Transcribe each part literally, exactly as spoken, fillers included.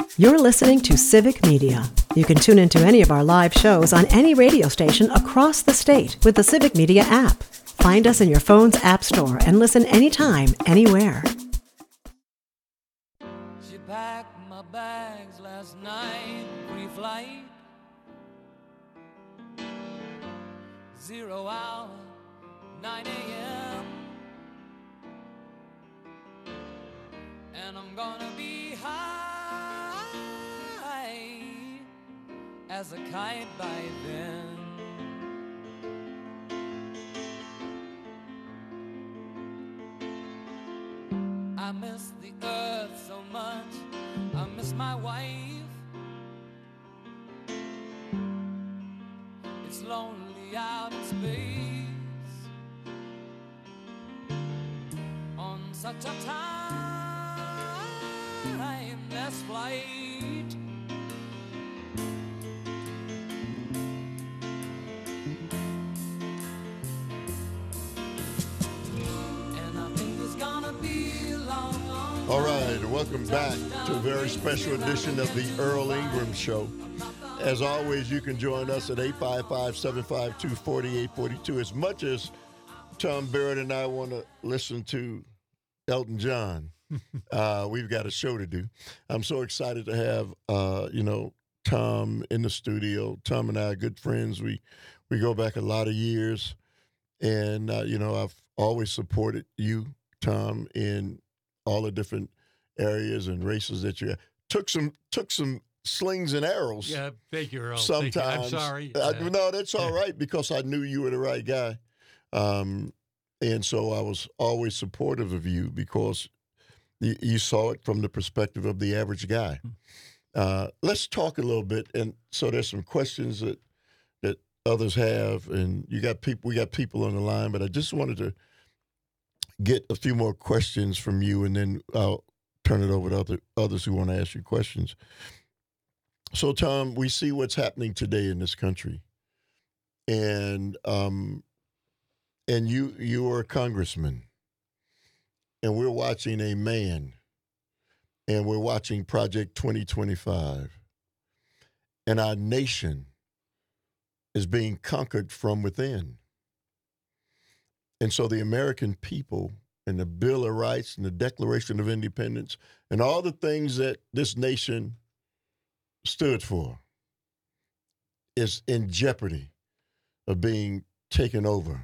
You're listening to Civic Media. You can tune into any of our live shows on any radio station across the state with the Civic Media app. Find us in your phone's app store and listen anytime, anywhere. She packed my bags last night, pre-flight. Zero hour, nine a.m. And I'm gonna be high as a kite by then. I miss the earth so much, I miss my wife. It's lonely out in space on such a timeless flight. And I think it's gonna be long, long. All right, welcome back to a very special edition of the Earl Ingram Show. As always, you can join us at eight five five, seven five two, four eight four two. As much as Tom Barrett and I want to listen to Elton John, uh, we've got a show to do. I'm so excited to have, uh, you know, Tom in the studio. Tom and I are good friends. We we go back a lot of years. And, uh, you know, I've always supported you, Tom, in all the different areas and races that you took some took some slings and arrows. Yeah, thank you, Earl. Sometimes. Thank you. I'm sorry. Uh, Uh, no, that's all right because I knew you were the right guy. Um, and so I was always supportive of you because you, you saw it from the perspective of the average guy. Uh, let's talk a little bit. And so there's some questions that that others have, and you got people. We got people on the line, but I just wanted to get a few more questions from you, and then I'll turn it over to other, others who want to ask you questions. So, Tom, we see what's happening today in this country, and um, and you you are a congressman, and we're watching a man, and we're watching Project twenty twenty-five, and our nation is being conquered from within. And so the American people and the Bill of Rights and the Declaration of Independence and all the things that this nation stood for is in jeopardy of being taken over.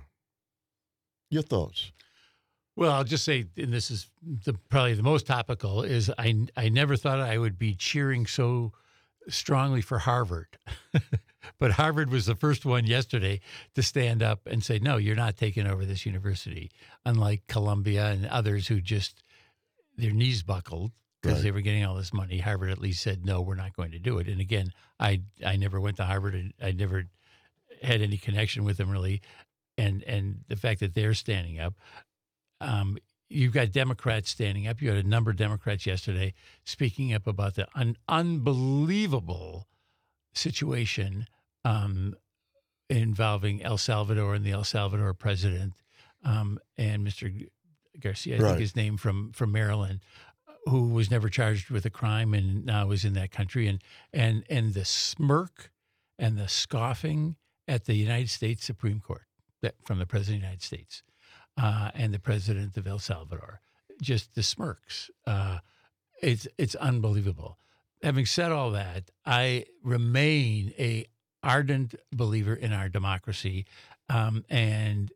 Your thoughts? Well, I'll just say, and this is the, probably the most topical, is I, I never thought I would be cheering so strongly for Harvard. But Harvard was the first one yesterday to stand up and say, no, you're not taking over this university, unlike Columbia and others who just, their knees buckled because Right. they were getting all this money. Harvard at least said, no, we're not going to do it. And again, I I never went to Harvard, and I never had any connection with them really. And and the fact that they're standing up, um, you've got Democrats standing up. You had a number of Democrats yesterday speaking up about the un- unbelievable situation um, involving El Salvador and the El Salvador president um, and Mister Garcia, I Right. think his name from from Maryland, who was never charged with a crime and now is in that country, and and and the smirk and the scoffing at the United States Supreme Court that from the President of the United States uh, and the President of El Salvador, just the smirks. Uh, it's it's unbelievable. Having said all that, I remain a ardent believer in our democracy, um, and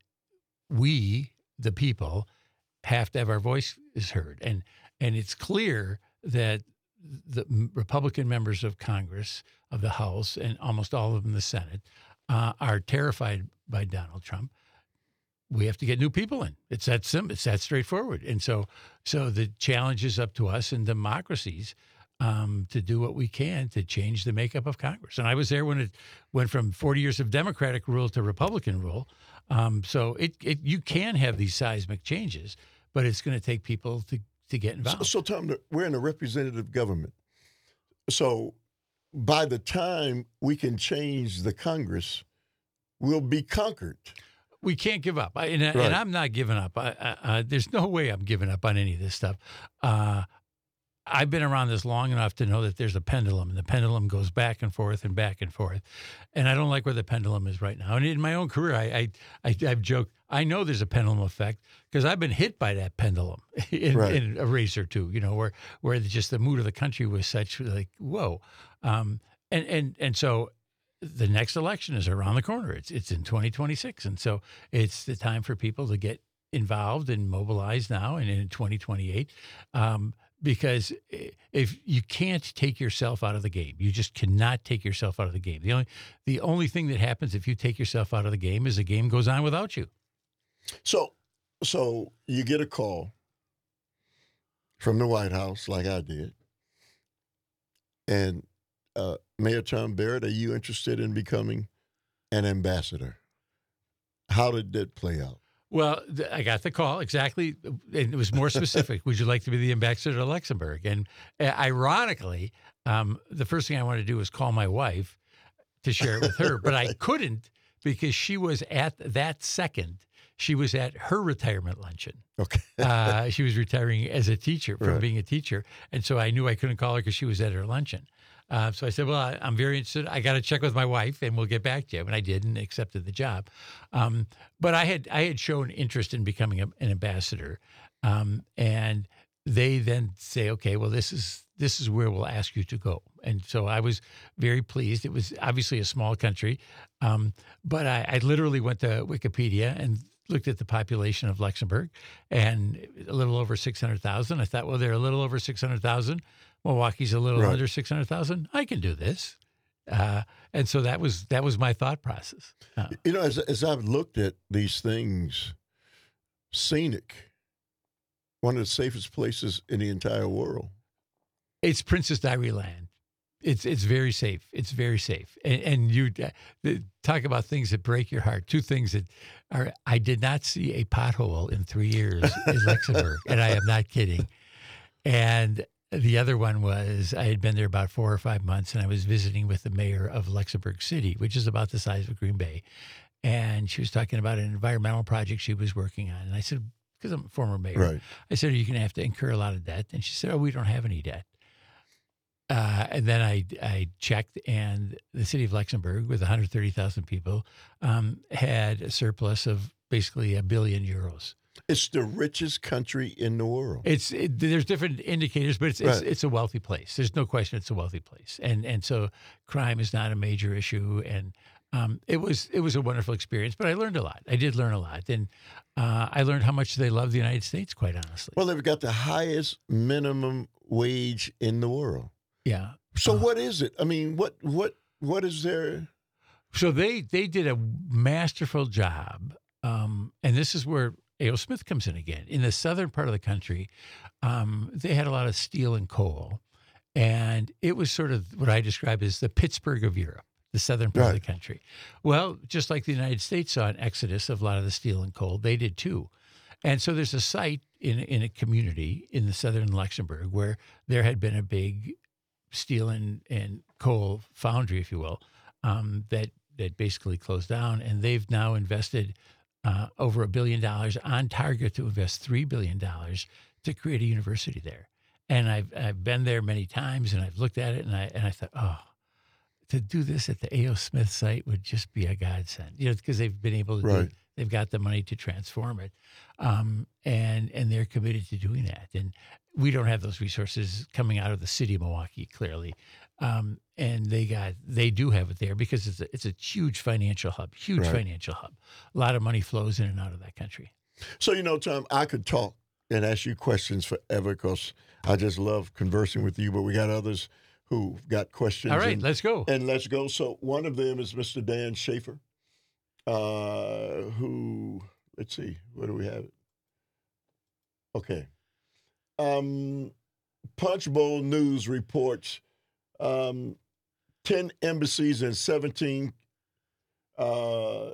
we, the people, have to have our voices heard. And and it's clear that the Republican members of Congress, of the House, and almost all of them in the Senate, uh, are terrified by Donald Trump. We have to get new people in. It's that simple. It's that straightforward. And so, so the challenge is up to us in democracies um, to do what we can to change the makeup of Congress. And I was there when it went from forty years of Democratic rule to Republican rule. Um, so it, it you can have these seismic changes, but it's going to take people to, to get involved. So, so, Tom, we're in a representative government. So by the time we can change the Congress, we'll be conquered. We can't give up. I, and, Right. and I'm not giving up. I, I, I, there's no way I'm giving up on any of this stuff. Uh, I've been around this long enough to know that there's a pendulum, and the pendulum goes back and forth and back and forth. And I don't like where the pendulum is right now. And in my own career, I, I, I I've joked, I know there's a pendulum effect because I've been hit by that pendulum in, Right. in a race or two, you know, where, where just the mood of the country was such like, whoa. Um, and, and, and so the next election is around the corner. It's, it's in twenty twenty-six. And so it's the time for people to get involved and mobilized now and in twenty twenty-eight. Um, because if you can't take yourself out of the game, you just cannot take yourself out of the game. The only, the only thing that happens if you take yourself out of the game is the game goes on without you. So, so you get a call from the White House, like I did, and uh, Mayor Tom Barrett, are you interested in becoming an ambassador? How did that play out? Well, th- I got the call exactly, and it was more specific. Would you like to be the ambassador to Luxembourg? And uh, ironically, um, the first thing I wanted to do was call my wife to share it with her, but I couldn't because she was at that second. She was at her retirement luncheon. Okay. uh, she was retiring as a teacher from Right. being a teacher, and so I knew I couldn't call her because she was at her luncheon. Uh, so I said, well, I, I'm very interested. I got to check with my wife, and we'll get back to you. And I did, and accepted the job. Um, but I had I had shown interest in becoming a, an ambassador, um, and they then say, okay, well, this is this is where we'll ask you to go. And so I was very pleased. It was obviously a small country, um, but I, I literally went to Wikipedia and looked at the population of Luxembourg, and a little over six hundred thousand. I thought, well, they're a little over six hundred thousand. Milwaukee's a little Right. under six hundred thousand. I can do this. Uh, and so that was that was my thought process. Uh, You know, as as I've looked at these things, scenic, one of the safest places in the entire world. it's Princess Diary land. It's it's very safe. It's very safe. And, and you uh, the, talk about things that break your heart. Two things that are, I did not see a pothole in three years in Luxembourg, and I am not kidding. And the other one was I had been there about four or five months, and I was visiting with the mayor of Luxembourg City, which is about the size of Green Bay. And she was talking about an environmental project she was working on. And I said, because I'm a former mayor, Right. I said, are you going to have to incur a lot of debt? And she said, oh, we don't have any debt. Uh, and then I, I checked, and the city of Luxembourg, with one hundred thirty thousand people, um, had a surplus of basically a billion euros. It's the richest country in the world. It's it, there's different indicators, but it's, it's Right. it's a wealthy place. There's no question it's a wealthy place, and and so crime is not a major issue. And um, it was it was a wonderful experience. But I learned a lot. I did learn a lot, and uh, I learned how much they love the United States. Quite honestly, Well, they've got the highest minimum wage in the world. yeah. So Uh, what is it? I mean, what what what is there? So they they did a masterful job, um, and this is where A O. Smith comes in again. In the southern part of the country, um, they had a lot of steel and coal, and it was sort of what I describe as the Pittsburgh of Europe, the southern part of Right. the country. Well, just like the United States saw an exodus of a lot of the steel and coal, they did too. And so there's a site in in a community in the southern Luxembourg where there had been a big steel and, and coal foundry, if you will, um, that that basically closed down, and they've now invested uh, over a billion dollars, on target to invest three billion dollars to create a university there. And I've I've been there many times, and I've looked at it, and I and I thought, oh, to do this at the A O. Smith site would just be a godsend, you know, because they've been able to do, Right. they've got the money to transform it, um, and and they're committed to doing that. And we don't have those resources coming out of the city of Milwaukee, clearly, um, and they got they do have it there because it's a, it's a huge financial hub, huge Right. financial hub. A lot of money flows in and out of that country. So you know, Tom, I could talk and ask you questions forever because I just love conversing with you. But we got others who got questions. All right, and, let's go. and let's go. So one of them is Mister Dan Schaefer, uh, who let's see, where do we have it? Okay. Um, Punch Bowl News reports um, ten embassies and seventeen uh,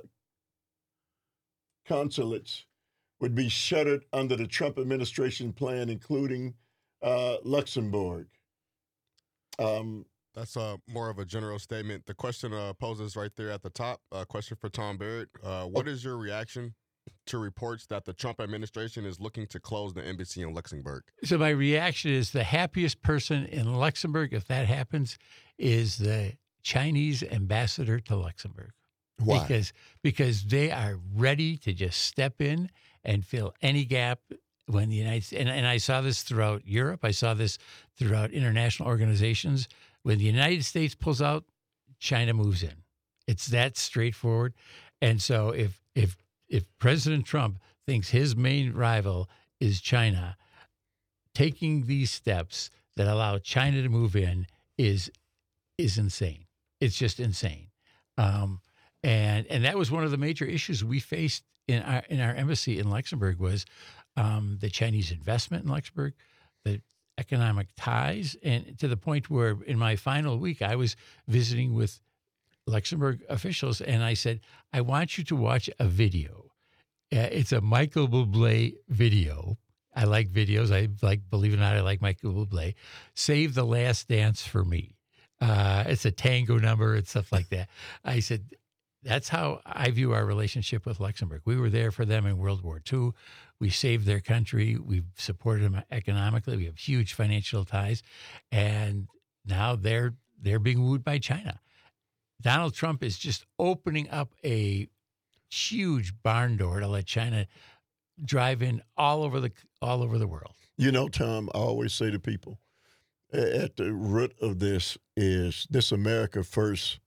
consulates would be shuttered under the Trump administration plan, including uh, Luxembourg. Um, That's uh, more of a general statement. The question uh, poses right there at the top. A uh, question for Tom Barrett. Uh, what is your reaction to reports that the Trump administration is looking to close the embassy in Luxembourg? So my reaction is the happiest person in Luxembourg, if that happens, is the Chinese ambassador to Luxembourg. Why? Because because they are ready to just step in and fill any gap when the United States, and, and I saw this throughout Europe. I saw this throughout international organizations. When the United States pulls out, China moves in. It's that straightforward. And so if if if President Trump thinks his main rival is China, taking these steps that allow China to move in is is insane. It's just insane. Um, and and that was one of the major issues we faced in our in our embassy in Luxembourg was um, the Chinese investment in Luxembourg, the economic ties, and to the point where in my final week I was visiting with Luxembourg officials, and I said, I want you to watch a video. Uh, it's a Michael Bublé video. I like videos. I like, believe it or not, I like Michael Bublé. Save the Last Dance for Me. Uh, it's a tango number and stuff like that. I said, that's how I view our relationship with Luxembourg. We were there for them in World War Two. We saved their country. We've supported them economically. We have huge financial ties. And now they're they're being wooed by China. Donald Trump is just opening up a huge barn door to let China drive in all over the all over the world. You know, Tom, I always say to people, at the root of this is this America First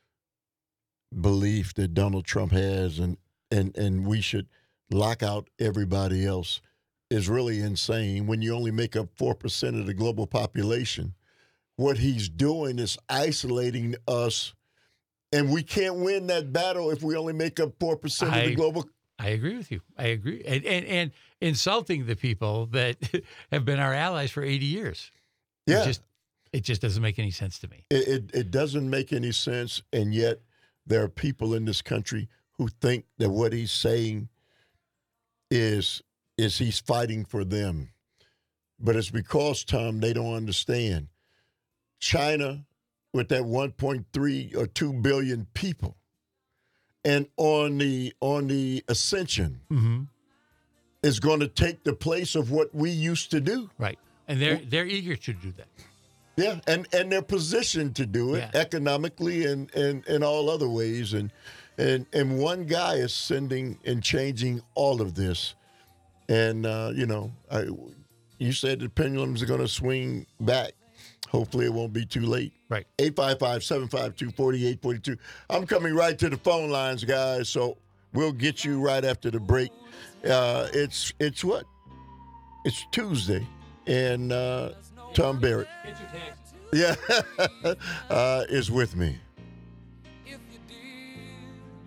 belief that Donald Trump has, and and and we should lock out everybody else, is really insane. When you only make up four percent of the global population, what he's doing is isolating us. And we can't win that battle if we only make up four percent of the global. I agree with you. I agree. And, and, and insulting the people that have been our allies for eighty years. Yeah. It just, it just doesn't make any sense to me. It, it, it doesn't make any sense. And yet there are people in this country who think that what he's saying is, is he's fighting for them. But it's because, Tom, they don't understand. China, with that one point three or two billion people, and on the on the ascension, Mm-hmm. is going to take the place of what we used to do. Right. And they're they're eager to do that. Yeah, and, and they're positioned to do it Yeah. economically and, and, and all other ways. And, and and one guy is sending and changing all of this. And, uh, you know, I, you said the pendulums are going to swing back. Hopefully it won't be too late. Right. eight five five, seven five two, four eight four two. I'm coming right to the phone lines, guys, so we'll get you right after the break. Uh, it's it's what? It's Tuesday, and uh, Tom Barrett, yeah, uh, is with me. If you did,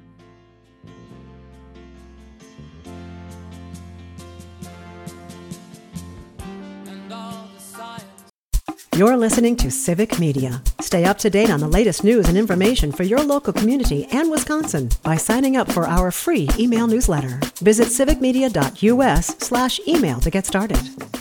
and all the science. You're listening to Civic Media. Stay up to date on the latest news and information for your local community and Wisconsin by signing up for our free email newsletter. Visit civicmedia.us slash email to get started.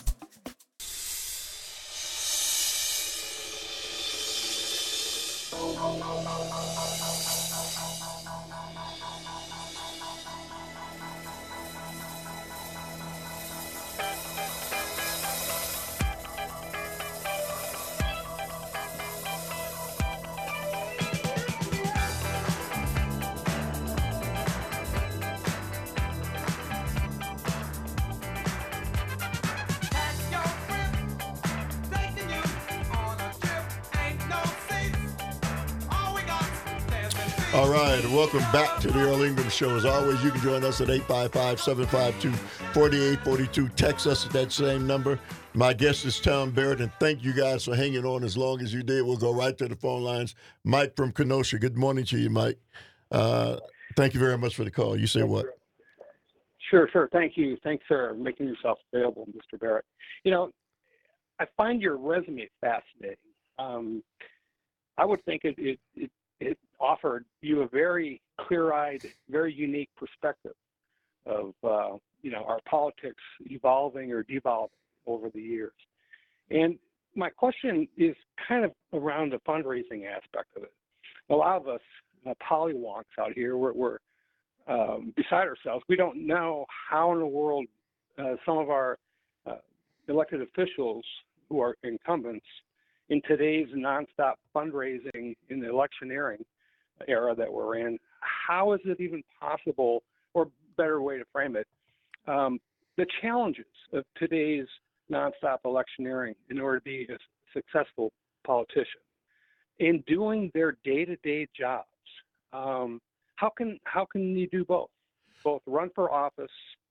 Pack your friends, taking you on a trip, ain't no seats. All we got is seats. All right, welcome back to the Earl Ingram Show. As always, you can join us at eight five five, seven five two, four eight four two. Text us at that same number. My guest is Tom Barrett, and thank you guys for hanging on as long as you did. We'll go right to the phone lines. Mike from Kenosha. Good morning to you, Mike. Uh, thank you very much for the call. You say what? Sure, sure. Thank you. Thanks for making yourself available, Mister Barrett. You know, I find your resume fascinating. Um, I would think it, it, it, it offered you a very clear-eyed, very unique perspective of, uh, you know, our politics evolving or devolving over the years. And my question is kind of around the fundraising aspect of it. A lot of us uh, pollywonks out here, we're, we're um, beside ourselves. We don't know how in the world uh, some of our uh, elected officials who are incumbents in today's nonstop fundraising in the electioneering era that we're in, how is it even possible, or better way to frame it, um, the challenges of today's nonstop electioneering in order to be a successful politician in doing their day-to-day jobs. Um, how can how can you do both? Both run for office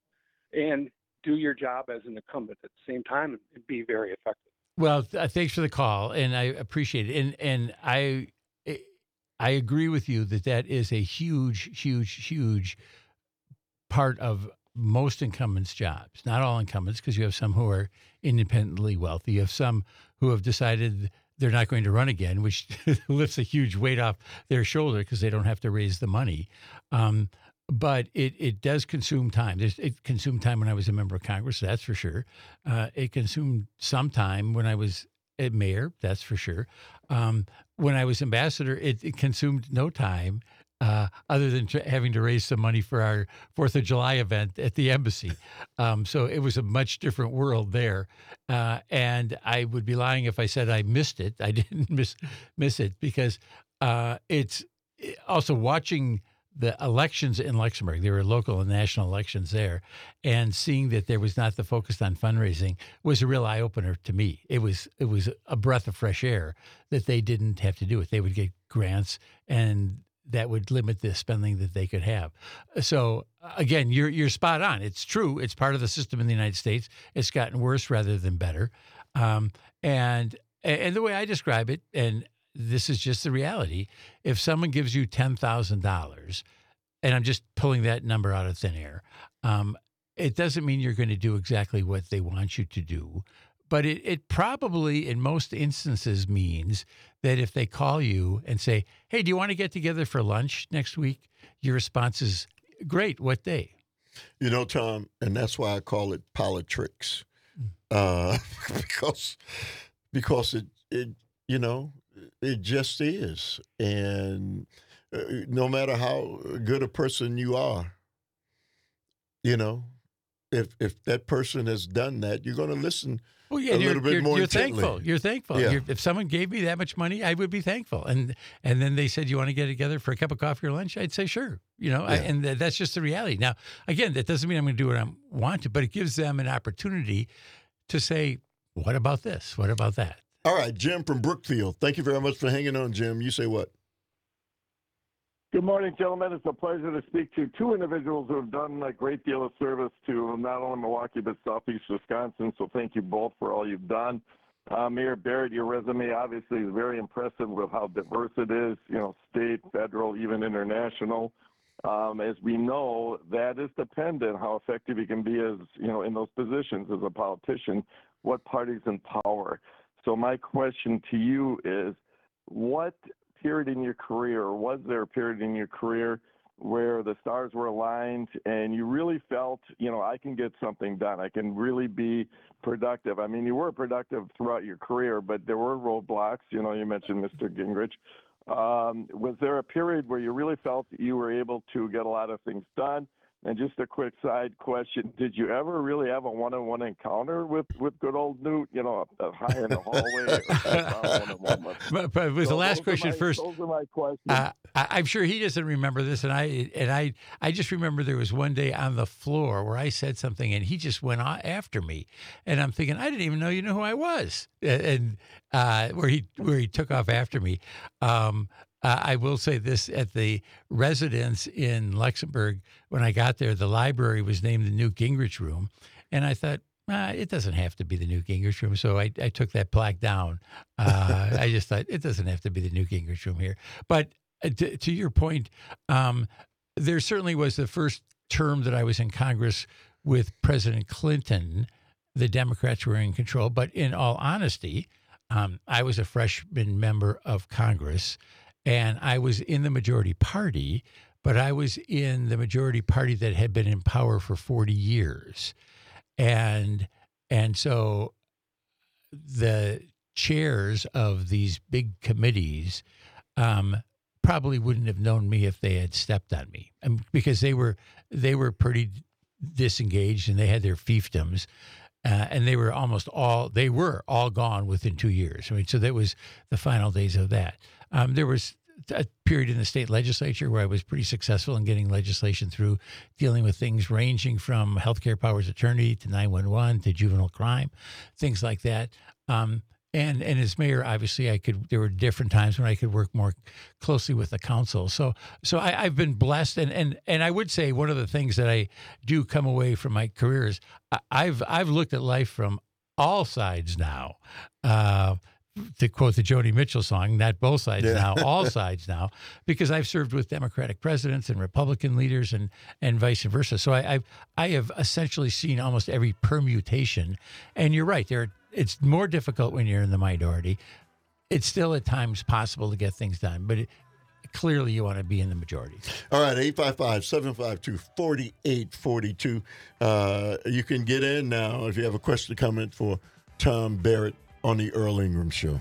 and do your job as an incumbent at the same time and be very effective. Well, th- thanks for the call, and I appreciate it. And and I I agree with you that that is a huge, huge, huge part of most incumbents' jobs. Not all incumbents, because you have some who are independently wealthy. You have some who have decided they're not going to run again, which lifts a huge weight off their shoulder because they don't have to raise the money. Um, but it, it does consume time. There's, it consumed time when I was a member of Congress, that's for sure. Uh, it consumed some time when I was a mayor, that's for sure. Um, when I was ambassador, it, it consumed no time uh, other than tr- having to raise some money for our Fourth of July event at the embassy. Um, so it was a much different world there. Uh, and I would be lying if I said I missed it. I didn't miss miss it because uh, it's also watching the elections in Luxembourg. There were local and national elections there, and seeing that there was not the focus on fundraising was a real eye opener to me. It was it was a breath of fresh air that they didn't have to do it. They would get grants, and that would limit the spending that they could have. So again, you're you're spot on. It's true. It's part of the system in the United States. It's gotten worse rather than better. Um, and and the way I describe it, and this is just the reality. If someone gives you ten thousand dollars, and I'm just pulling that number out of thin air, um, it doesn't mean you're going to do exactly what they want you to do. But it, it probably, in most instances, means that if they call you and say, hey, do you want to get together for lunch next week? Your response is, great, what day? You know, Tom, and that's why I call it politricks, uh, because because it it you know it just is, and uh, no matter how good a person you are, you know, if if that person has done that, you're going to listen. Well, yeah, a you're, little bit you're, more you're intently. thankful. You're thankful. Yeah. You're, if someone gave me that much money, I would be thankful. And and then they said, you want to get together for a cup of coffee or lunch? I'd say, sure. You know, I, Yeah. and th- that's just the reality. Now, again, that doesn't mean I'm going to do what I want to, but it gives them an opportunity to say, what about this? What about that? All right, Jim from Brookfield. Thank you very much for hanging on, Jim. You say what? Good morning, gentlemen. It's a pleasure to speak to two individuals who have done a great deal of service to not only Milwaukee but Southeast Wisconsin. So thank you both for all you've done. Uh, Mayor Barrett, your resume obviously is very impressive with how diverse it is, you know, state, federal, even international. Um, as we know, that is dependent how effective you can be as, you know, in those positions as a politician, what party's in power. So my question to you is, what period in your career, or was there a period in your career where the stars were aligned and you really felt, you know, I can get something done. I can really be productive. I mean, you were productive throughout your career, but there were roadblocks. You know, you mentioned Mister Gingrich. Um, was there a period where you really felt that you were able to get a lot of things done? And just a quick side question, did you ever really have a one-on-one encounter with, with good old Newt, you know, up, up high in the hallway? Or one-on-one? But, but it was So the last those are question my- first. Those are my questions. Uh, I, I'm sure he doesn't remember this, and I and I I just remember there was one day on the floor where I said something, and he just went on after me, and I'm thinking I didn't even know you knew who I was, and, and uh, where he where he took off after me. Um, uh, I will say this: at the residence in Luxembourg, when I got there, the library was named the Newt Gingrich Room, and I thought. Uh, it doesn't have to be the Newt Gingrich Room, so I, I took that plaque down. Uh, I just thought it doesn't have to be the Newt Gingrich Room here. But uh, to, to your point, um, there certainly was the first term that I was in Congress with President Clinton. The Democrats were in control, but in all honesty, um, I was a freshman member of Congress, and I was in the majority party, but I was in the majority party that had been in power for forty years. And and so the chairs of these big committees um, probably wouldn't have known me if they had stepped on me, um, because they were they were pretty disengaged and they had their fiefdoms, uh, and they were almost all they were all gone within two years. I mean, so that was the final days of that. Um, there was a period in the state legislature where I was pretty successful in getting legislation through, dealing with things ranging from healthcare powers of attorney to nine one one to juvenile crime, things like that. Um, and and as mayor, obviously, I could. There were different times when I could work more closely with the council. So so I, I've been blessed, and and and I would say one of the things that I do come away from my career is I- I've I've looked at life from all sides now. Uh, to quote the Joni Mitchell song, not both sides Yeah. now, all sides now, because I've served with Democratic presidents and Republican leaders and, and vice versa. So I, I've, I have essentially seen almost every permutation. And you're right, there. It's more difficult when you're in the minority. It's still at times possible to get things done, but it, clearly you want to be in the majority. All right, eight five five, seven five two, four eight four two. Uh, you can get in now if you have a question or comment for Tom Barrett on the Earl Ingram Show.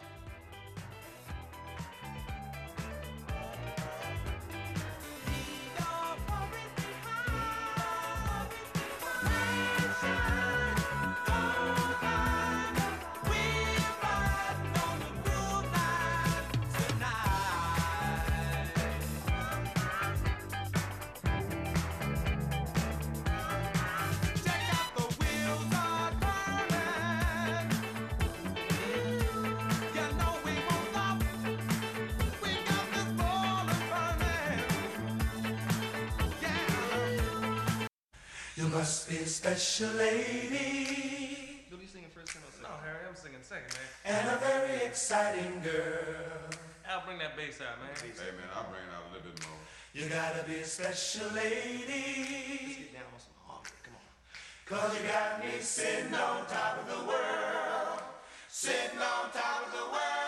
You must be a special lady. You'll be singing first and No, Harry, I'm singing second, man. And a very exciting girl. I'll bring that bass out, man. Hey, man, I'll bring it out a little bit more. You gotta be a special lady. Let's get down on some harmony, come on. Cause you got me sitting on top of the world. Sitting on top of the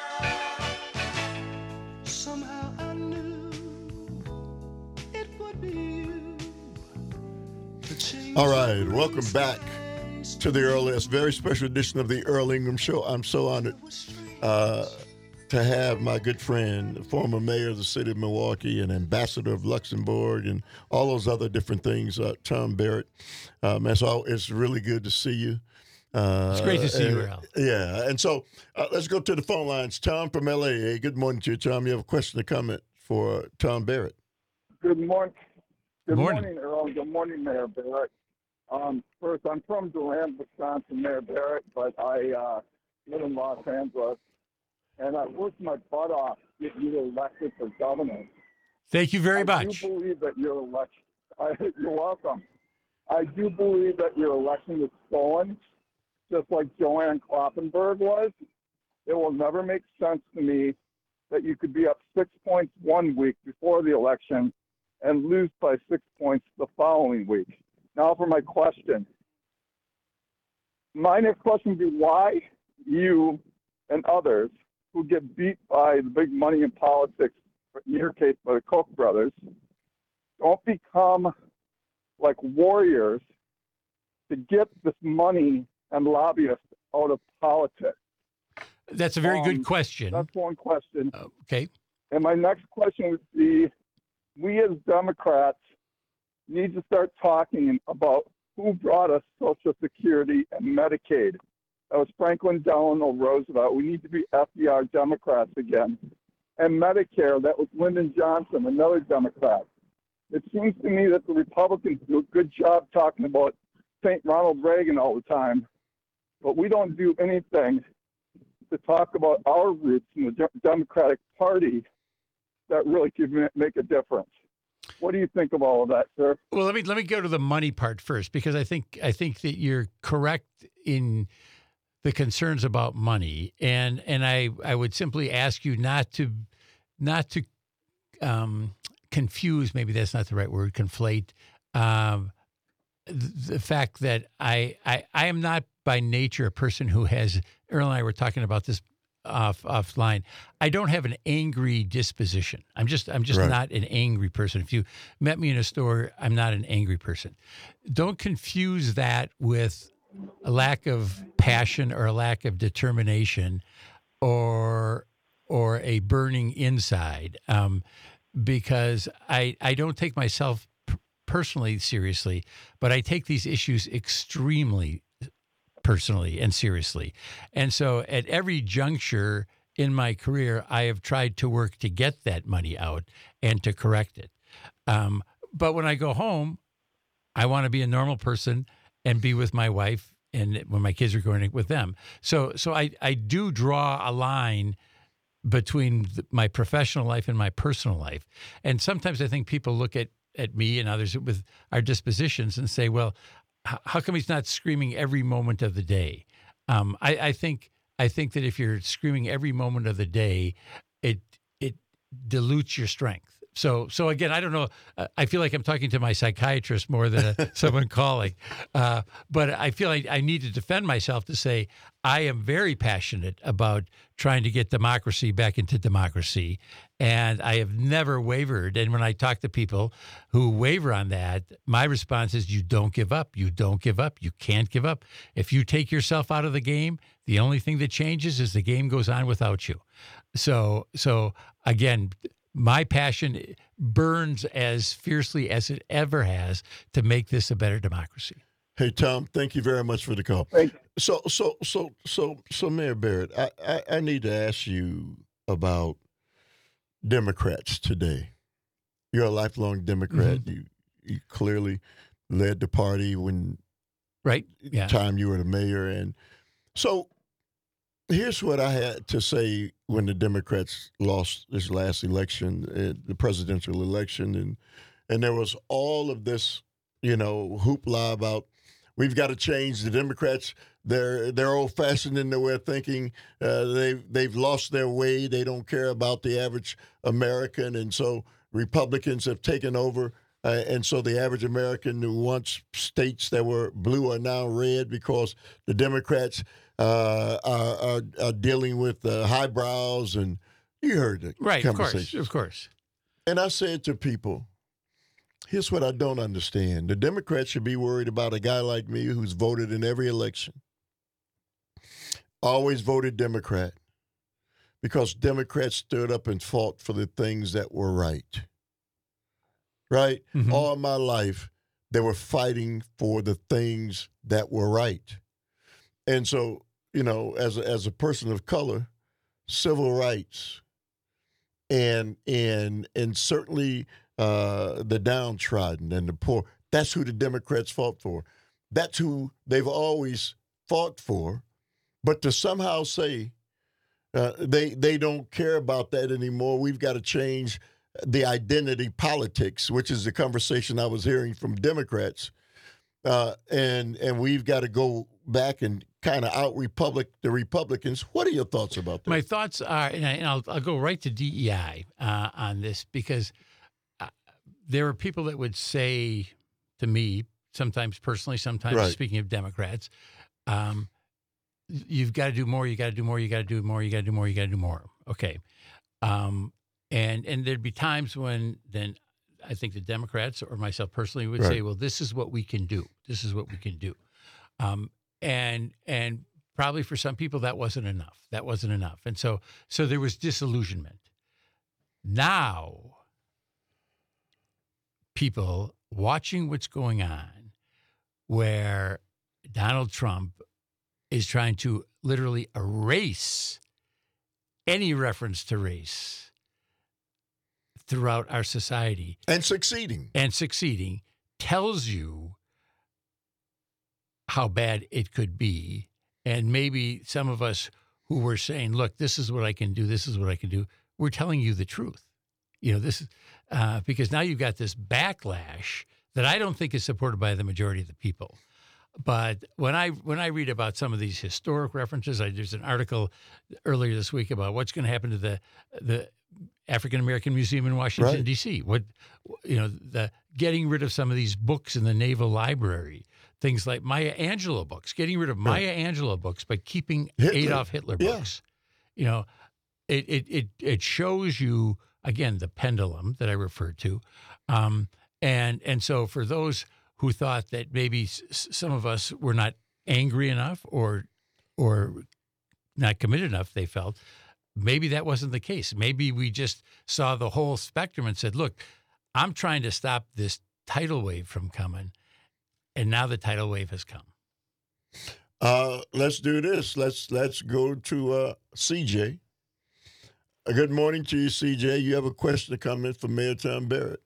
world. Somehow I knew it would be you. All right, welcome back to the Earl. It's a very special edition of the Earl Ingram Show. I'm so honored uh, to have my good friend, the former mayor of the city of Milwaukee and ambassador of Luxembourg and all those other different things, uh, Tom Barrett. Um, it's, all, it's really good to see you. Uh, It's great to see and, you, Earl. Yeah, and so uh, let's go to the phone lines. Tom from L A. Hey, good morning to you, Tom. You have a question or comment for Tom Barrett? Good morning. Good Morning. morning, Earl. Good morning, Mayor Barrett. Um, first, I'm from Durham, Wisconsin, Mayor Barrett, but I uh, live in Los Angeles, and I worked my butt off to get you elected for governor. Thank you very I much. do believe that your election. I, you're welcome. I do believe that your election was stolen, just like Joanne Kloppenburg was. It will never make sense to me that you could be up six points one week before the election and lose by six points the following week. Now for my question. My next question would be why you and others who get beat by the big money in politics, in your case by the Koch brothers, don't become like warriors to get this money and lobbyists out of politics. That's a very Um, good question. That's one question. Okay. And my next question would be, we as Democrats need to start talking about who brought us Social Security and Medicaid. That was Franklin Delano Roosevelt. We need to be F D R Democrats again. And Medicare, that was Lyndon Johnson, another Democrat. It seems to me that the Republicans do a good job talking about Saint Ronald Reagan all the time, but we don't do anything to talk about our roots in the De- Democratic Party that really could ma- make a difference. What do you think of all of that, sir? Well, let me let me go to the money part first, because I think I think that you're correct in the concerns about money, and and I, I would simply ask you not to not to um, confuse. Maybe that's not the right word. Conflate um, the, the fact that I, I I am not by nature a person who has. Earl and I were talking about this off offline. I don't have an angry disposition. I'm just I'm just Right. not an angry person. If you met me in a store, I'm not an angry person. Don't confuse that with a lack of passion or a lack of determination or or a burning inside, um, because I I don't take myself p- personally seriously, but I take these issues extremely personally and seriously. And so at every juncture in my career, I have tried to work to get that money out and to correct it. Um, but when I go home, I want to be a normal person and be with my wife and when my kids are going with them. So so I, I do draw a line between the, my professional life and my personal life. And sometimes I think people look at, at me and others with our dispositions and say, well, how come he's not screaming every moment of the day? Um, I, I think I think that if you're screaming every moment of the day, it it dilutes your strength. So so again, I don't know. Uh, I feel like I'm talking to my psychiatrist more than a, someone calling, uh, but I feel like I need to defend myself to say I am very passionate about trying to get democracy back into democracy, and I have never wavered. And when I talk to people who waver on that, my response is, you don't give up. You don't give up. You can't give up. If you take yourself out of the game, the only thing that changes is the game goes on without you. So, so again, my passion burns as fiercely as it ever has to make this a better democracy. Hey, Tom, thank you very much for the call. Thank you. So, so, so, so, so, Mayor Barrett, I, I, I need to ask you about Democrats today. You're a lifelong Democrat. Mm-hmm. You, you clearly led the party when right, yeah, time you were the mayor, and so here's what I had to say when the Democrats lost this last election, uh, the presidential election, and and there was all of this, you know, hoopla about we've got to change the Democrats. They're they're old fashioned in their way of thinking. Uh, they they've lost their way. They don't care about the average American, and so Republicans have taken over. Uh, and so the average American who wants states that were blue are now red because the Democrats uh, are, are are dealing with uh, highbrows, and you heard the right, of conversation. course, of course. And I said to people, here's what I don't understand. The Democrats should be worried about a guy like me who's voted in every election, always voted Democrat, because Democrats stood up and fought for the things that were right. Right? Mm-hmm. All my life, they were fighting for the things that were right. And so, you know, as a, as a person of color, civil rights and and and certainly uh, the downtrodden and the poor, that's who the Democrats fought for. That's who they've always fought for. But to somehow say uh, they they don't care about that anymore, we've got to change the identity politics, which is the conversation I was hearing from Democrats, uh, and and we've got to go back and kind of out Republic the Republicans. What are your thoughts about that? My thoughts are, and, I, and I'll, I'll go right to D E I uh, on this, because uh, there are people that would say to me, sometimes personally, sometimes Right. speaking of Democrats, um, you've got to do more, you got to do more, you got to do more, you got to do more, you got to do more. Okay. Um, And and there'd be times when then I think the Democrats or myself personally would Right. say, well, this is what we can do. This is what we can do. Um, and and probably for some people that wasn't enough. That wasn't enough. And so so there was disillusionment. Now, people watching what's going on, where Donald Trump is trying to literally erase any reference to race throughout our society. And succeeding. And succeeding tells you how bad it could be. And maybe some of us who were saying, look, this is what I can do, this is what I can do, we're telling you the truth. You know, this is uh, because now you've got this backlash that I don't think is supported by the majority of the people. But when I when I read about some of these historic references, I, there's an article earlier this week about what's going to happen to the the African American Museum in Washington, Right. D C. What, you know, the getting rid of some of these books in the Naval Library, things like Maya Angelou books, getting rid of Maya Angelou books, but keeping Hitler. Adolf Hitler Yeah. books. You know, it it it it shows you again the pendulum that I referred to, um, and and so for those who thought that maybe s- some of us were not angry enough or or not committed enough, they felt maybe that wasn't the case. Maybe we just saw the whole spectrum and said, look, I'm trying to stop this tidal wave from coming, and now the tidal wave has come. Uh, let's do this. Let's let's go to uh, C J. Uh, good morning to you, C J. You have a question to comment for Mayor Tom Barrett.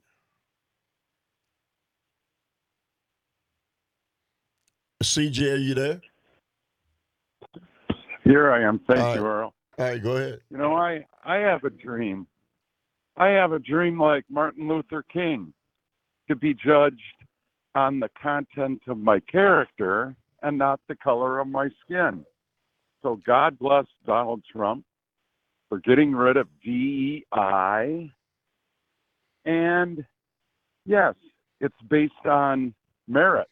C J, are you there? Here I am. Thank All you, right. Earl. All right, go ahead. You know, I, I have a dream. I have a dream like Martin Luther King, to be judged on the content of my character and not the color of my skin. So God bless Donald Trump for getting rid of D E I. And yes, it's based on merit,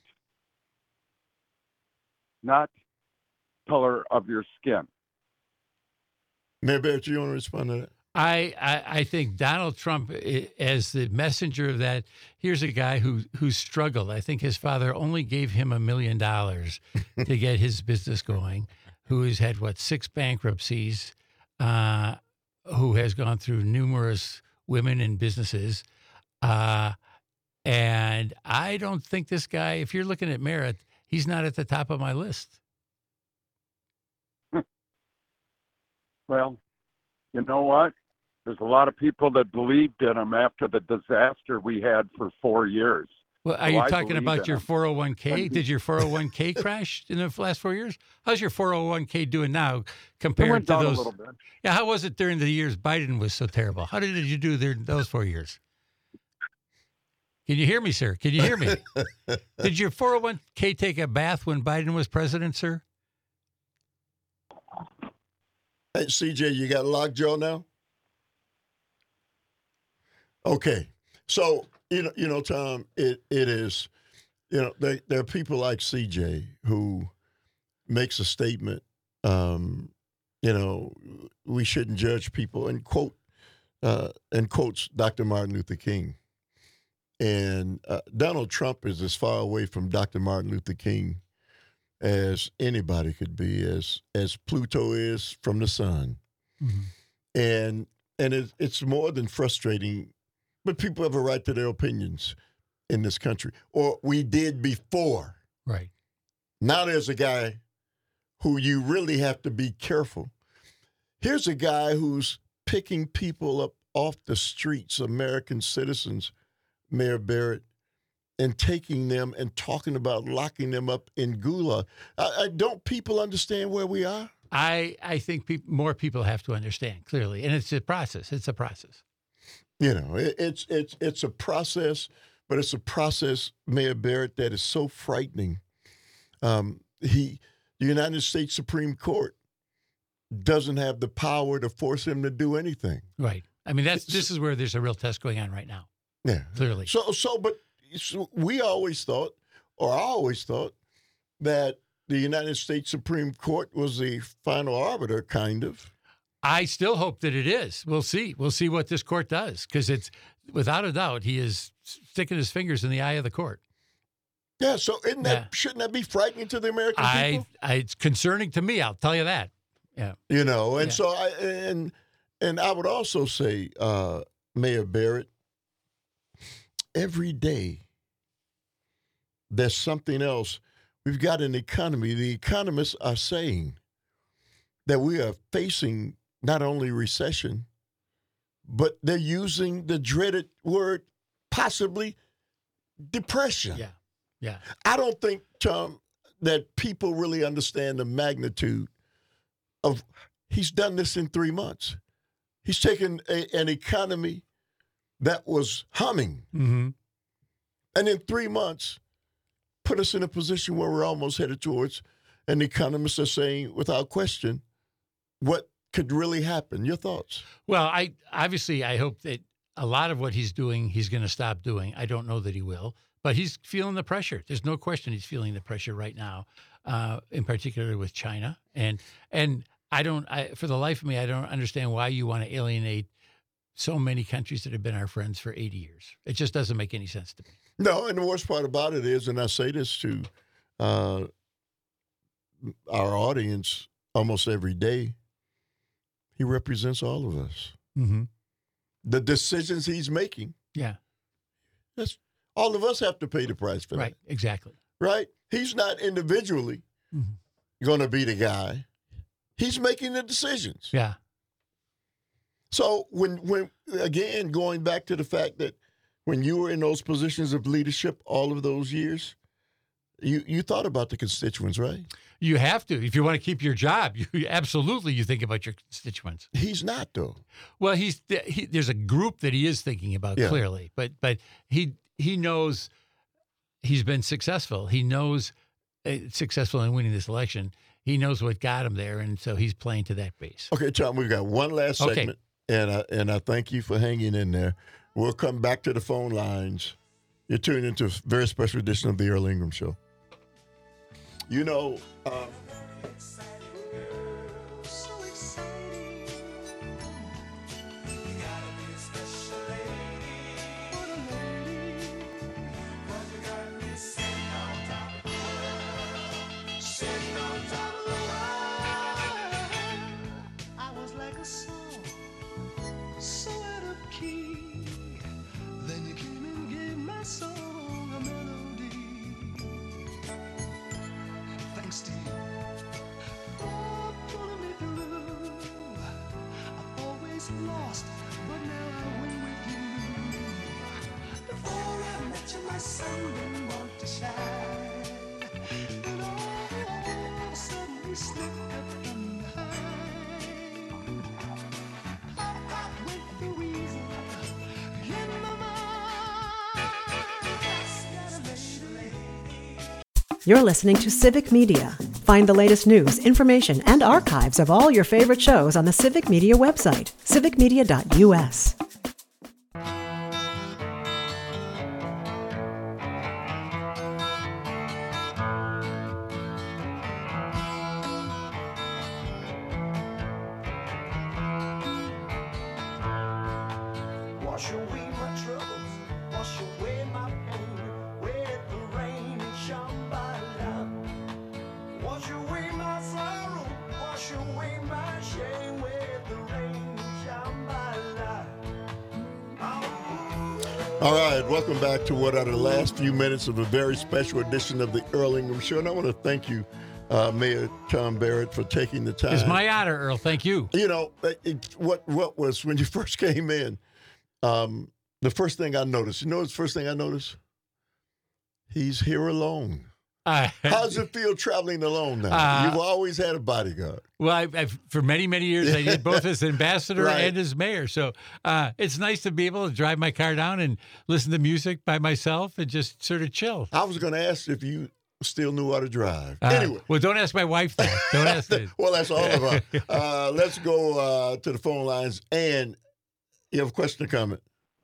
not color of your skin. Mayor Barrett, you want to respond to that? I, I, I think Donald Trump, i- as the messenger of that, here's a guy who who struggled. I think his father only gave him a million dollars to get his business going, who has had, what, six bankruptcies, uh, who has gone through numerous women and businesses. Uh, and I don't think this guy, if you're looking at merit, he's not at the top of my list. Well, you know what? There's a lot of people that believed in him after the disaster we had for four years. Well, are So you I talking believe about in your him. four oh one k? And- Did your four oh one k crash in the last four years? How's your four oh one k doing now It compared went to down those? a little bit. Yeah, how was it during the years Biden was so terrible? How did you do there those four years? Can you hear me, sir? Can you hear me? Did your four oh one k take a bath when Biden was president, sir? Hey, C J, you got lockjaw now? Okay. So, you know, you know, Tom, it, it is, you know, there, there are people like C J who makes a statement, um, you know, we shouldn't judge people, and quote, uh, and quotes Doctor Martin Luther King. And uh, Donald Trump is as far away from Doctor Martin Luther King as anybody could be, as as Pluto is from the sun. Mm-hmm. And and it, it's more than frustrating, but people have a right to their opinions in this country, or we did before. Right. Now there's a guy who you really have to be careful. Here's a guy who's picking people up off the streets, American citizens, Mayor Barrett, and taking them and talking about locking them up in gulag. I, I, don't people understand where we are? I I think peop more people have to understand clearly, and it's a process. It's a process. You know, it, it's it's it's a process, but it's a process, Mayor Barrett, that is so frightening. Um, he, the United States Supreme Court, doesn't have the power to force him to do anything. Right. I mean, that's this is where there's a real test going on right now. Yeah, Clearly. So so, but so we always thought, or I always thought, that the United States Supreme Court was the final arbiter, kind of. I still hope that it is. We'll see. We'll see what this court does, because it's without a doubt he is sticking his fingers in the eye of the court. Yeah. So isn't that Yeah. shouldn't that be frightening to the American I, people? I, it's concerning to me. I'll tell you that. Yeah. You know, and Yeah. so I and and I would also say, uh, Mayor Barrett, every day there's something else. We've got an economy. The economists are saying that we are facing not only recession, but they're using the dreaded word, possibly depression. Yeah. Yeah. I don't think, Tom, that people really understand the magnitude of, he's done this in three months. He's taken a, an economy that was humming, Mm-hmm. and in three months, put us in a position where we're almost headed towards, and economists are saying, without question, what could really happen. Your thoughts? Well, I obviously I hope that a lot of what he's doing, he's going to stop doing. I don't know that he will, but he's feeling the pressure. There's no question he's feeling the pressure right now, uh, in particular with China. And and I don't, I, for the life of me, I don't understand why you want to alienate so many countries that have been our friends for eighty years. It just doesn't make any sense to me. No, and the worst part about it is, and I say this to uh, our audience almost every day, He represents all of us. Mm-hmm. The decisions he's making, Yeah. that's all of us have to pay the price for Right. Exactly. that. Right? He's not individually Mhm. going to be the guy. He's making the decisions. Yeah. So when when again going back to the fact that when you were in those positions of leadership all of those years, you you thought about the constituents, right? You have to. If you want to keep your job, you absolutely you think about your constituents. He's not though. Well, he's he, there's a group that he is thinking about Yeah. clearly, but but he he knows he's been successful. He knows uh, successful in winning this election. He knows what got him there, and so he's playing to that base. Okay, Tom, we've got one last Okay. segment, and I, and I thank you for hanging in there. We'll come back to the phone lines. You're tuned into a very special edition of the Earl Ingram Show. You know, um, I was like a song, so out of key. Then you came and gave my song a melody. Thanks to you for pulling me through. I've always lost, but now I win with you. Before I met you, my sun didn't want to shine. And all of a sudden we slipped up from behind. Hop, hop with the weasel in my mind. Got a lady. You're listening to Civic Media. Find the latest news, information, and archives of all your favorite shows on the Civic Media website, civic media dot u s. Wash away my troubles, wash away my pain with the rain and Shambhala. Wash away my sorrow, wash away my shame with the rain and Shambhala. all right, welcome back to what are the last few minutes of a very special edition of the Earl Ingram Show. And I want to thank you, uh, Mayor Tom Barrett, for taking the time. It's my honor, Earl. Thank you. You know, it, it- what what was when you first came in, um, the first thing I noticed, you know the first thing I noticed? He's here alone. Uh, How does it feel traveling alone now? Uh, You've always had a bodyguard. Well, I've, I've, for many, many years, I did both as ambassador Right. and as mayor. So uh, it's nice to be able to drive my car down and listen to music by myself and just sort of chill. I was going to ask if you still knew how to drive. Uh, anyway. Well, don't ask my wife that. Don't ask that. Well, that's all of us. Uh, let's go uh, to the phone lines. And you have a question or comment?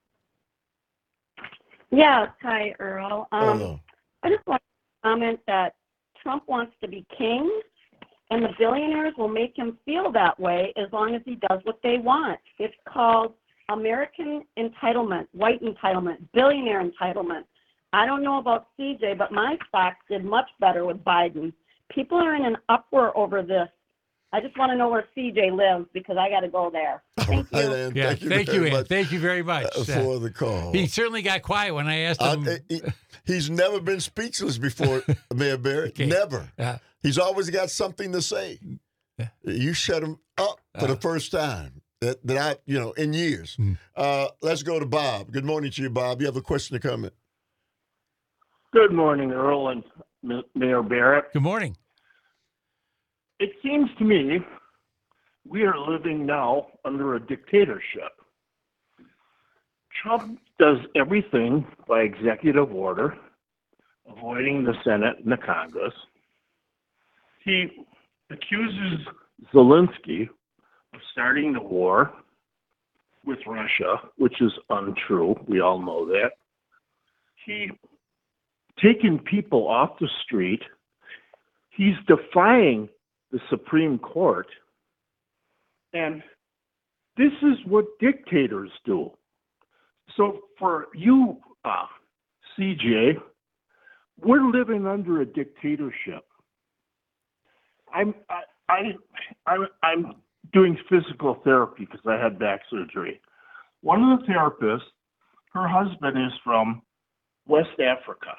Yes, hi, Earl. Um, Hello. I just want to comment that Trump wants to be king, and the billionaires will make him feel that way as long as he does what they want. It's called American entitlement, white entitlement, billionaire entitlement. I don't know about C J, but my stocks did much better with Biden. People are in an uproar over this. I just want to know where C J lives because I got to go there. Thank you. All right, Ann, Yeah, thank you, thank very you, Ann. much Thank you very much. uh, for the call. He certainly got quiet when I asked I- him. he- he's never been speechless before, Mayor Barrett. Okay. Never. Uh, He's always got something to say. Yeah. You shut him up for the Uh. first time that, that I, you know, in years. Mhm. Uh, let's go to Bob. Good morning to you, Bob. You have a question or comment? Good morning, Earl and M- Mayor Barrett. Good morning. It seems to me we are living now under a dictatorship. Trump does everything by executive order, avoiding the Senate and the Congress. He accuses Zelensky of starting the war with Russia, which is untrue. We all know that. He taking people off the street. He's defying the Supreme Court. And this is what dictators do. So for you, uh, C J, we're living under a dictatorship. I'm, I, I, I'm, I'm doing physical therapy because I had back surgery. One of the therapists, her husband is from West Africa,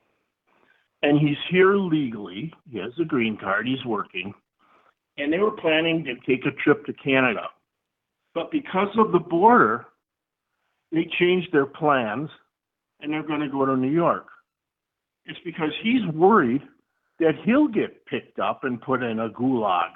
and he's here legally. He has a green card. He's working, and they were planning to take a trip to Canada. But because of the border, they changed their plans, and they're going to go to New York. It's because he's worried that he'll get picked up and put in a gulag.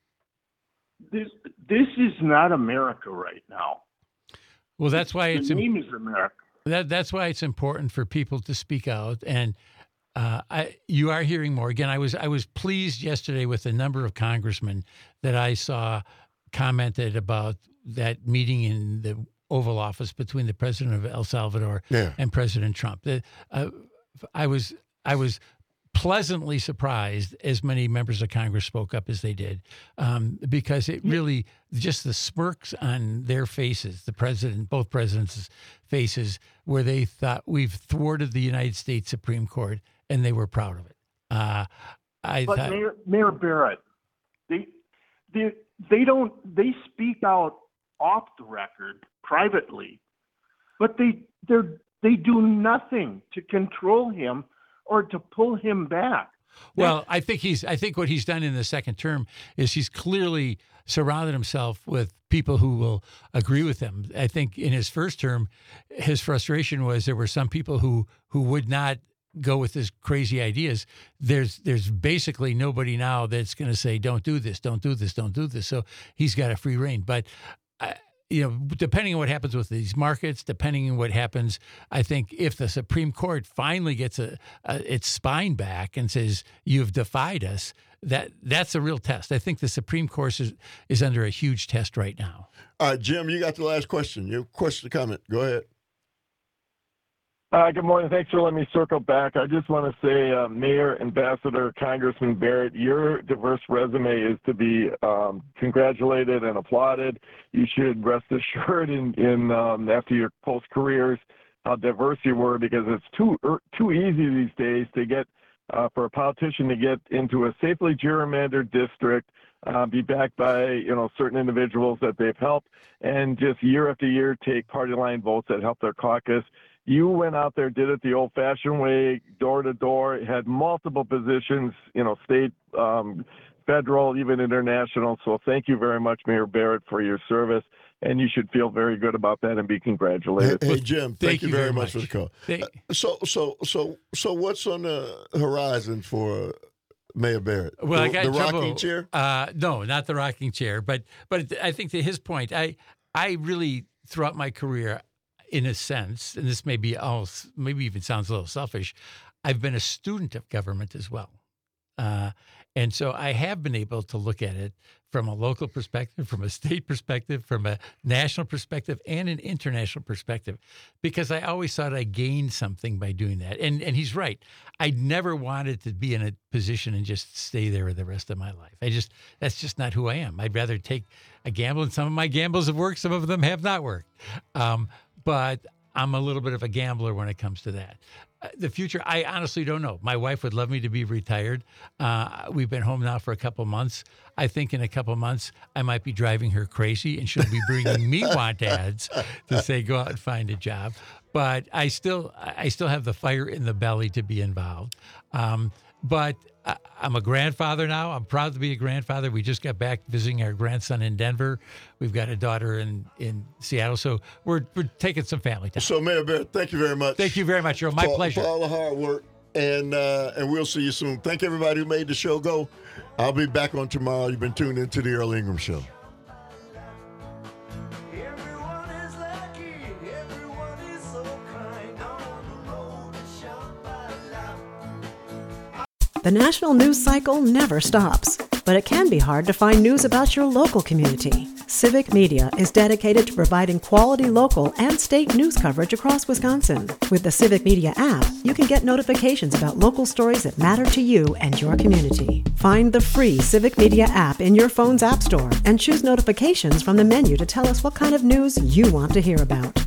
This this is not America right now. Well, that's why it's the name is America. That that's why it's important for people to speak out, and uh, I you are hearing more. Again, I was I was pleased yesterday with the number of congressmen that I saw commented about that meeting in the Oval Office between the president of El Salvador yeah. and President Trump. The, uh, I was I was pleasantly surprised as many members of Congress spoke up as they did, um, because it really, just the smirks on their faces, the president, both presidents' faces, where they thought we've thwarted the United States Supreme Court, and they were proud of it. Uh, I but thought, Mayor, Mayor Barrett, they, they, they don't, they speak out off the record privately, but they, they're, they do nothing to control him or to pull him back. Well, I think he's. I think what he's done in the second term is he's clearly surrounded himself with people who will agree with him. I think in his first term, his frustration was there were some people who who would not go with his crazy ideas. There's there's basically nobody now that's going to say, "Don't do this, don't do this, don't do this." So he's got a free rein, but. I, You know, depending on what happens with these markets, depending on what happens, I think if the Supreme Court finally gets a, a, its spine back and says, you've defied us, that that's a real test. I think the Supreme Court is, is under a huge test right now. All right, Jim, you got the last question. Your question or comment. Go ahead. Uh, good morning. Thanks for letting me circle back. I just want to say, uh, Mayor, Ambassador, Congressman Barrett, your diverse resume is to be um, congratulated and applauded. You should rest assured in, in um, after your post careers how diverse you were, because it's too er, too easy these days to get uh, for a politician to get into a safely gerrymandered district, uh, be backed by you know certain individuals that they've helped, and just year after year take party line votes that help their caucus. You went out there, did it the old-fashioned way, door to door, had multiple positions, you know, state, um, federal, even international. So thank you very much, Mayor Barrett, for your service, and you should feel very good about that and be congratulated. Hey, hey Jim, thank, thank you, you very, very much for much. the call. Thank- Uh, so, so, so, so, what's on the horizon for Mayor Barrett? Well, the, I got the in trouble. rocking chair. Uh, no, not the rocking chair, but but I think to his point, I I really throughout my career, in a sense, and this may be all, maybe even sounds a little selfish, I've been a student of government as well. Uh, and so I have been able to look at it from a local perspective, from a state perspective, from a national perspective, and an international perspective, because I always thought I gained something by doing that. And and he's right. I never wanted to be in a position and just stay there the rest of my life. I just, that's just not who I am. I'd rather take a gamble, and some of my gambles have worked, some of them have not worked. Um, but I'm a little bit of a gambler when it comes to that. Uh, the future, I honestly don't know. My wife would love me to be retired. Uh, we've been home now for a couple months. I think in a couple months, I might be driving her crazy, and she'll be bringing me want ads to say, go out and find a job. But I still, I still have the fire in the belly to be involved. Um, but I, I'm a grandfather now. I'm proud to be a grandfather. We just got back visiting our grandson in Denver. We've got a daughter in, in Seattle. So we're we're taking some family time. So, Mayor Barrett, thank you very much. Thank you very much, Earl. My for, pleasure. For all the hard work, and uh, and we'll see you soon. Thank everybody who made the show go. I'll be back on tomorrow. You've been tuned into the Earl Ingram Show. Everyone is lucky, everyone is so kind. On the road to shop by life. The national news cycle never stops, but it can be hard to find news about your local community. Civic Media is dedicated to providing quality local and state news coverage across Wisconsin. With the Civic Media app, you can get notifications about local stories that matter to you and your community. Find the free Civic Media app in your phone's app store and choose notifications from the menu to tell us what kind of news you want to hear about.